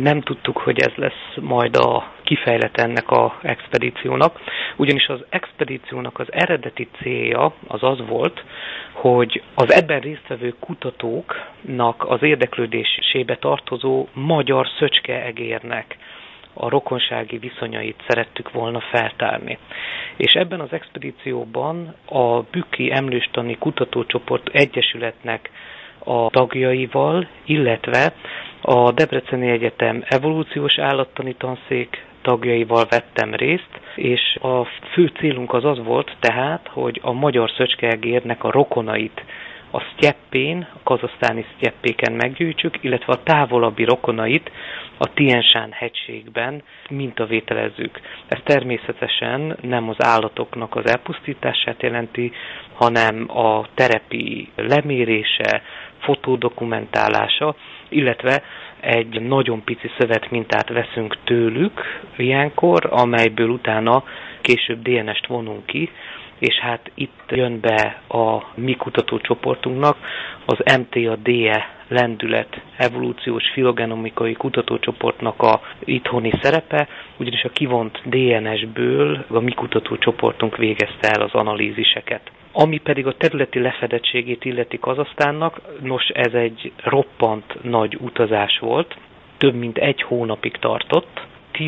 Nem tudtuk, hogy ez lesz majd a kifejlet ennek az expedíciónak, ugyanis az expedíciónak az eredeti célja az volt, hogy az ebben résztvevő kutatóknak az érdeklődésébe tartozó magyar szöcskeegérnek a rokonsági viszonyait szerettük volna feltárni. És ebben az expedícióban a Bükki Emlőstani Kutatócsoport Egyesületnek a tagjaival, illetve a Debreceni Egyetem evolúciós állattani tanszék tagjaival vettem részt, és a fő célunk az volt tehát, hogy a magyar szöcskeegérnek a rokonait a sztyeppén, a kazahsztáni sztyeppéken meggyűjtsük, illetve a távolabbi rokonait a Tien Shan hegységben mintavételezzük. Ez természetesen nem az állatoknak az elpusztítását jelenti, hanem a terepi lemérése, fotódokumentálása, illetve egy nagyon pici szövetmintát veszünk tőlük ilyenkor, amelyből utána később DNS-t vonunk ki, és hát itt jön be a mi kutatócsoportunknak az MTA-DE lendület evolúciós filogenomikai kutatócsoportnak a itthoni szerepe, ugyanis a kivont DNS-ből a mi kutatócsoportunk végezte el az analíziseket. Ami pedig a területi lefedettségét illeti Kazahsztánnak, nos, ez egy roppant nagy utazás volt, több mint 1 hónapig tartott,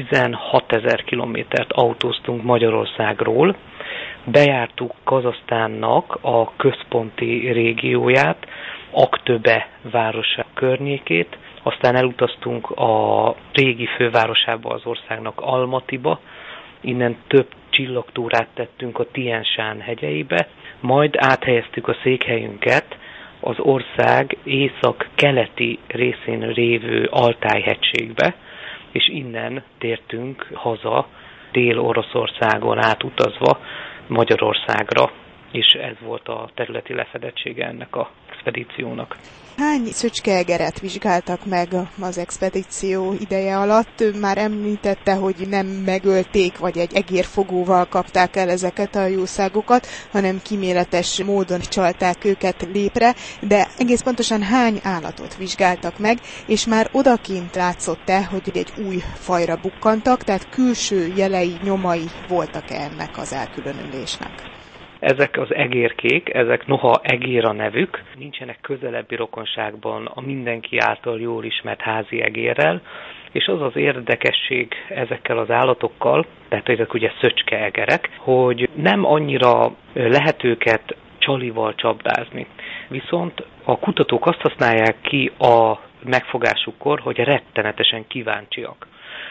16 000 kilométert autóztunk Magyarországról, bejártuk Kazahsztánnak a központi régióját, Aktöbe városa környékét, aztán elutaztunk a régi fővárosába az országnak, Almatiba, innen több csillagtúrát tettünk a Tien Shan hegyeibe, majd áthelyeztük a székhelyünket az ország észak-keleti részén lévő Altáj-hegységbe, és innen tértünk haza Dél-Oroszországon átutazva Magyarországra, és ez volt a területi lefedettsége ennek az expedíciónak. Hány szöcskeegeret vizsgáltak meg az expedíció ideje alatt? Ő már említette, hogy nem megölték, vagy egy egérfogóval kapták el ezeket a jószágokat, hanem kíméletes módon csalták őket lépre, de egész pontosan hány állatot vizsgáltak meg, és már odakint látszott-e, hogy egy új fajra bukkantak, tehát külső jelei, nyomai voltak-e ennek az elkülönülésnek? Ezek az egérkék, ezek noha egér a nevük, nincsenek közelebbi rokonságban a mindenki által jól ismert házi egérrel, és az az érdekesség ezekkel az állatokkal, tehát ezek ugye szöcskeegerek, hogy nem annyira lehet őket csalival csapdázni. Viszont a kutatók azt használják ki a megfogásukkor, hogy rettenetesen kíváncsiak.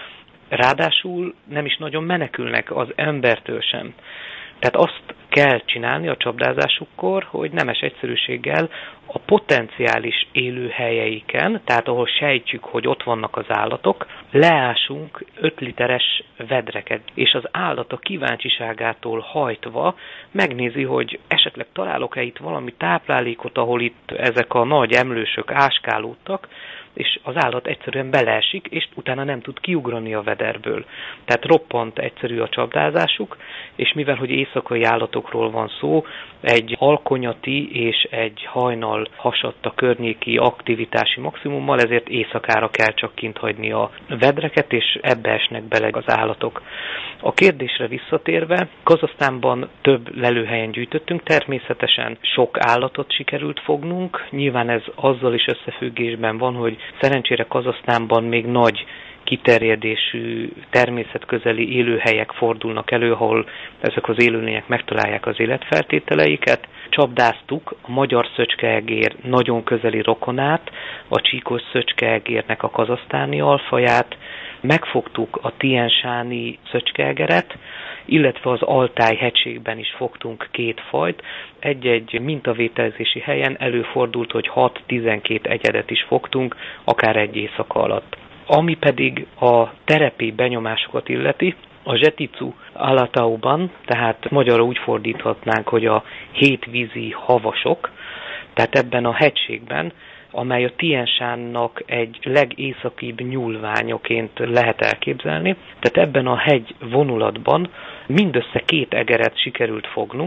Ráadásul nem is nagyon menekülnek az embertől sem. Tehát azt kell csinálni a csapdázásukkor, hogy nemes egyszerűséggel a potenciális élőhelyeiken, tehát ahol sejtjük, hogy ott vannak az állatok, leásunk 5 literes vedreket, és az állat a kíváncsiságától hajtva megnézi, hogy esetleg találok-e itt valami táplálékot, ahol itt ezek a nagy emlősök áskálódtak, és az állat egyszerűen beleesik, és utána nem tud kiugrani a vederből. Tehát roppant egyszerű a csapdázásuk, és mivel hogy éjszakai állatokról van szó, egy alkonyati és egy hajnal hasadta környéki aktivitási maximummal, ezért éjszakára kell csak kint hagyni a vedreket, és ebbe esnek bele az állatok. A kérdésre visszatérve, Kazahsztánban több lelőhelyen gyűjtöttünk, természetesen sok állatot sikerült fognunk, nyilván ez azzal is összefüggésben van, hogy szerencsére Kazahsztánban még nagy kiterjedésű természetközeli élőhelyek fordulnak elő, ahol ezek az élőlények megtalálják az életfeltételeiket. Csapdáztuk a magyar szöcskeegér nagyon közeli rokonát, a csíkos szöcskeegérnek a kazahsztáni alfaját, megfogtuk a Tien Shani szöcskeegeret, illetve az Altáj hegységben is fogtunk 2 fajt. Egy-egy mintavételezési helyen előfordult, hogy 6-12 egyedet is fogtunk, akár egy éjszaka alatt. Ami pedig a terepi benyomásokat illeti, a Zseticu Alatauban, tehát magyarul úgy fordíthatnánk, hogy a hétvízi havasok, tehát ebben a hegységben, amely a Tien Shannak egy legészakibb nyúlványoként lehet elképzelni. Tehát ebben a hegy vonulatban mindössze 2 egeret sikerült fognunk,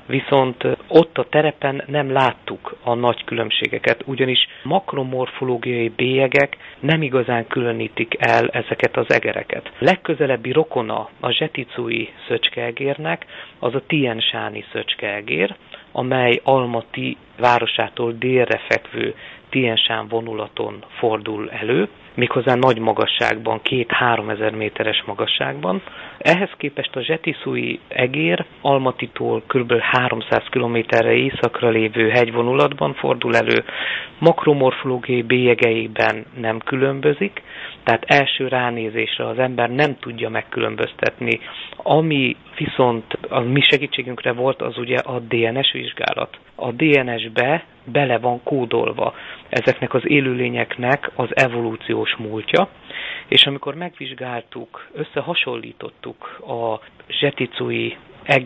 Viszont ott a terepen nem láttuk a nagy különbségeket, ugyanis makromorfológiai bélyegek nem igazán különítik el ezeket az egereket. Legközelebbi rokona a zseticui szöcskeegérnek az a tiensáni szöcskeegér, amely Almaty városától délre fekvő Tiensán vonulaton fordul elő, méghozzá nagy magasságban, 2-3 ezer méteres magasságban. Ehhez képest a zseticui egér Almatytól kb. 300 kilométerre északra lévő hegyvonulatban fordul elő, makromorfológiai bélyegeiben nem különbözik, tehát első ránézésre az ember nem tudja megkülönböztetni. Ami viszont a mi segítségünkre volt, az ugye a DNS vizsgálat. A DNS-be bele van kódolva ezeknek az élőlényeknek az evolúciós múltja, és amikor megvizsgáltuk, összehasonlítottuk a zseticui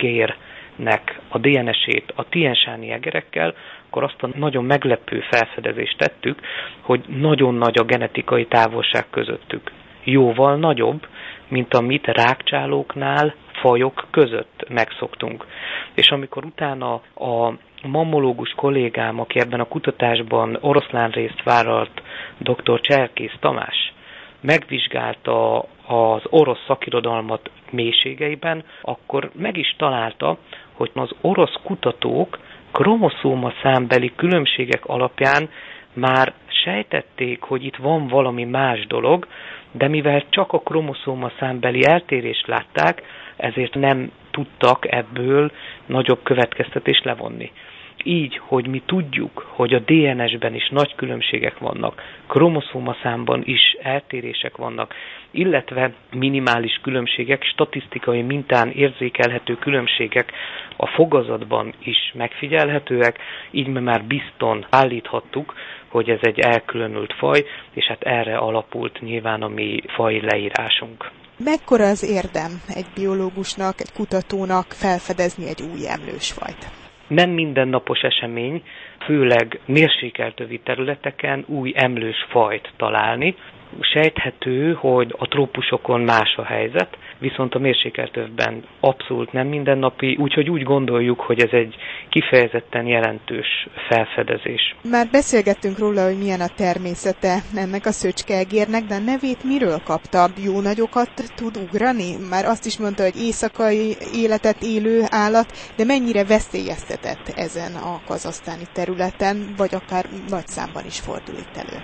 egérnek a DNS-ét a tiensáni egerekkel, akkor azt a nagyon meglepő felfedezést tettük, hogy nagyon nagy a genetikai távolság közöttük. Jóval nagyobb, mint amit rágcsálóknál fajok között megszoktunk. És amikor utána a mammológus kollégám, aki ebben a kutatásban oroszlán részt vállalt, dr. Cserkész Tamás, megvizsgálta az orosz szakirodalmat mélységeiben, akkor meg is találta, hogy az orosz kutatók kromoszómaszámbeli különbségek alapján már sejtették, hogy itt van valami más dolog, de mivel csak a kromoszómaszámbeli eltérést látták, ezért nem tudtak ebből nagyobb következtetést levonni. Így, hogy mi tudjuk, hogy a DNS-ben is nagy különbségek vannak, kromoszómaszámban is eltérések vannak, illetve minimális különbségek, statisztikai mintán érzékelhető különbségek a fogazatban is megfigyelhetőek, így már bizton állíthattuk, hogy ez egy elkülönült faj, és hát erre alapult nyilván a mi faj leírásunk. Mekkora az érdem egy biológusnak, egy kutatónak felfedezni egy új emlősfajt? Nem mindennapos esemény, főleg mérsékeltövi területeken új emlős fajt találni. Sejthető, hogy a trópusokon más a helyzet, viszont a mérsékeltövben abszolút nem mindennapi, úgyhogy úgy gondoljuk, hogy ez egy kifejezetten jelentős felfedezés. Már beszélgettünk róla, hogy milyen a természete ennek a szöcskeegérnek, de a nevét miről kapta? Jó nagyokat tud ugrani? Már azt is mondta, hogy éjszakai életet élő állat, de mennyire veszélyeztetett ezen a kazahsztáni területen, vagy akár nagy számban is fordul itt elő?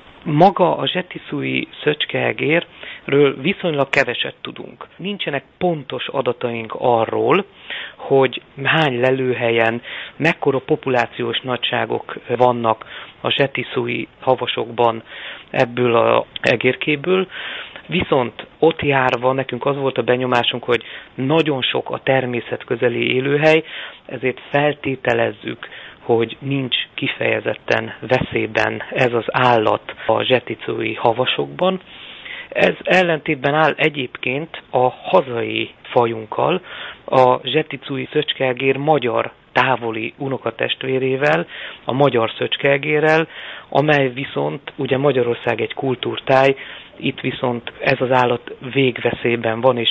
Maga a zseticui szöcskeegérről viszonylag keveset tudunk. Nincsenek pontos adataink arról, hogy hány lelőhelyen, mekkora populációs nagyságok vannak a zseticui havasokban ebből az egérkéből, viszont ott járva nekünk az volt a benyomásunk, hogy nagyon sok a természetközeli élőhely, ezért feltételezzük, hogy nincs kifejezetten veszélyben ez az állat a zseticui havasokban. Ez ellentétben áll egyébként a hazai fajunkkal, a zseticui szöcskeegér magyar távoli unokatestvérével, a magyar szöcskeegérrel, amely viszont ugye Magyarország egy kultúrtáj, itt viszont ez az állat végveszélyben van, és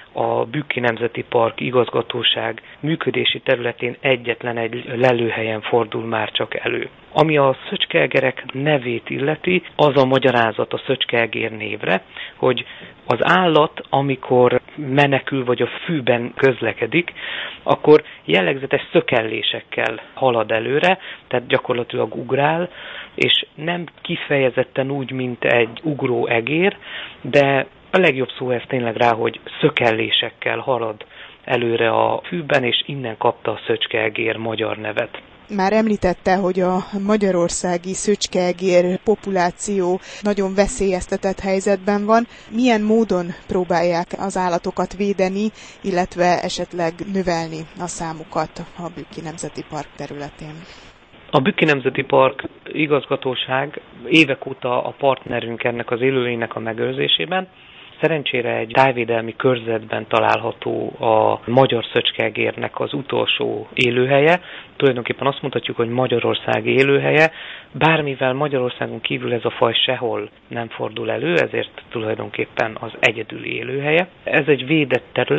a Bükki Nemzeti Park igazgatóság működési területén egyetlen egy lelőhelyen fordul már csak elő. Ami a szöcskeegerek nevét illeti, az a magyarázat a szöcskeegér névre, hogy az állat, amikor menekül vagy a fűben közlekedik, akkor jellegzetes szökellésekkel halad előre, tehát gyakorlatilag ugrál, és nem kifejezetten úgy, mint egy ugró egér, de a legjobb szó ez tényleg rá, hogy szökellésekkel halad előre a fűben, és innen kapta a szöcskeegér magyar nevet. Már említette, hogy a magyarországi szöcskeegér populáció nagyon veszélyeztetett helyzetben van. Milyen módon próbálják az állatokat védeni, illetve esetleg növelni a számukat a Bükki Nemzeti Park területén? A Bükki Nemzeti Park igazgatóság évek óta a partnerünk ennek az élőlénynek a megőrzésében. Szerencsére egy tájvédelmi körzetben található a magyar szöcskeegérnek az utolsó élőhelye. Tulajdonképpen azt mondhatjuk, hogy magyarországi élőhelye, bármivel Magyarországon kívül ez a faj sehol nem fordul elő, ezért tulajdonképpen az egyedüli élőhelye. Ez egy védett terület,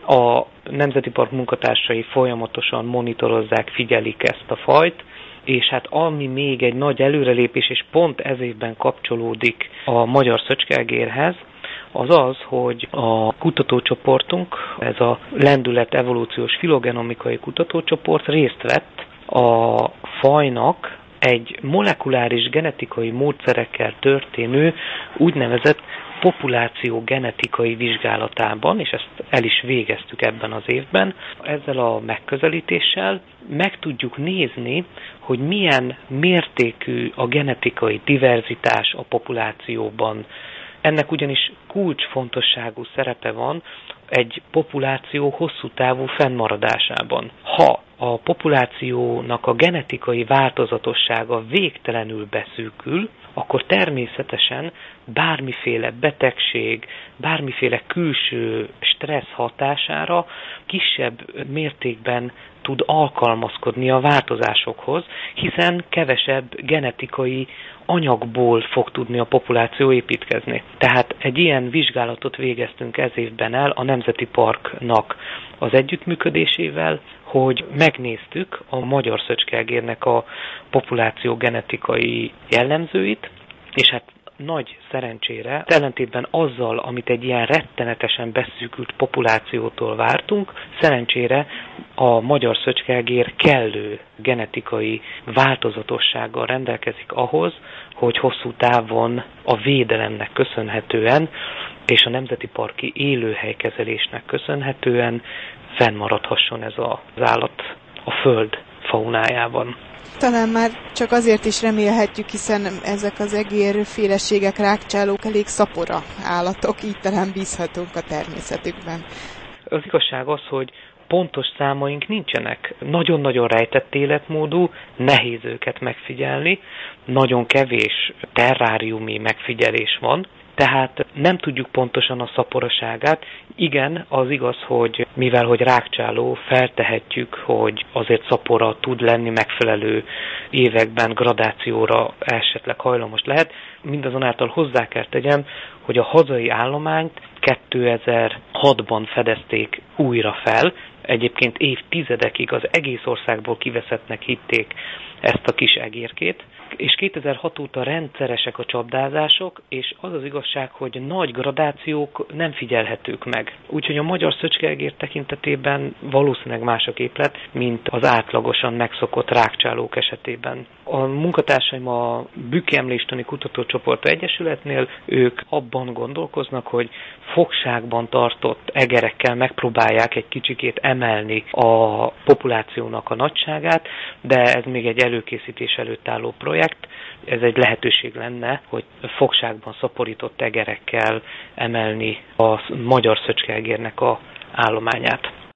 A Nemzeti Park munkatársai folyamatosan monitorozzák, figyelik ezt a fajt, és hát ami még egy nagy előrelépés, és pont ez évben kapcsolódik a magyar szöcskeegérhez, az az, hogy a kutatócsoportunk, ez a Lendület evolúciós filogenomikai kutatócsoport részt vett a fajnak egy molekuláris genetikai módszerekkel történő úgynevezett populáció genetikai vizsgálatában, és ezt el is végeztük ebben az évben. Ezzel a megközelítéssel meg tudjuk nézni, hogy milyen mértékű a genetikai diverzitás a populációban. Ennek ugyanis kulcsfontosságú szerepe van egy populáció hosszú távú fennmaradásában. Ha a populációnak a genetikai változatossága végtelenül beszűkül, akkor természetesen bármiféle betegség, bármiféle külső stressz hatására kisebb mértékben tud alkalmazkodni a változásokhoz, hiszen kevesebb genetikai anyagból fog tudni a populáció építkezni. Tehát egy ilyen vizsgálatot végeztünk ez évben el a Nemzeti Parknak az együttműködésével, hogy megnéztük a magyar szöcskeegérnek a populáció genetikai jellemzőit, és hát nagy szerencsére, ellentétben azzal, amit egy ilyen rettenetesen beszűkült populációtól vártunk, szerencsére a magyar szöcskeegér kellő genetikai változatossággal rendelkezik ahhoz, hogy hosszú távon a védelemnek köszönhetően és a nemzeti parki élőhelykezelésnek köszönhetően fennmaradhasson ez az állat a föld faunájában. Talán már csak azért is remélhetjük, hiszen ezek az egérféleségek, rágcsálók elég szapora állatok, így talán bízhatunk a természetükben. Az igazság az, hogy pontos számaink nincsenek. Nagyon-nagyon rejtett életmódú, nehéz őket megfigyelni, nagyon kevés terráriumi megfigyelés van, tehát nem tudjuk pontosan a szaporaságát. Igen, az igaz, hogy mivel hogy rágcsáló, feltehetjük, hogy azért szapora tud lenni, megfelelő években gradációra esetleg hajlamos lehet. Mindazonáltal hozzá kell tegyem, hogy a hazai állományt 2006-ban fedezték újra fel. Egyébként évtizedekig az egész országból kiveszettnek hitték ezt a kis egérkét, és 2006 óta rendszeresek a csapdázások, és az az igazság, hogy nagy gradációk nem figyelhetők meg. Úgyhogy a magyar szöcskeegér tekintetében valószínűleg más a képlet, mint az átlagosan megszokott rágcsálók esetében. A munkatársaim a Bükki Emlőisteni Kutatócsoport Egyesületnél ők abban gondolkoznak, hogy fogságban tartott egerekkel megpróbálják egy kicsikét emelni a populációnak a nagyságát, de ez még egy előkészítés előtt álló projekt. Ez egy lehetőség lenne, hogy fogságban szaporított egerekkel emelni a magyar szöcskeegérnek a állományát.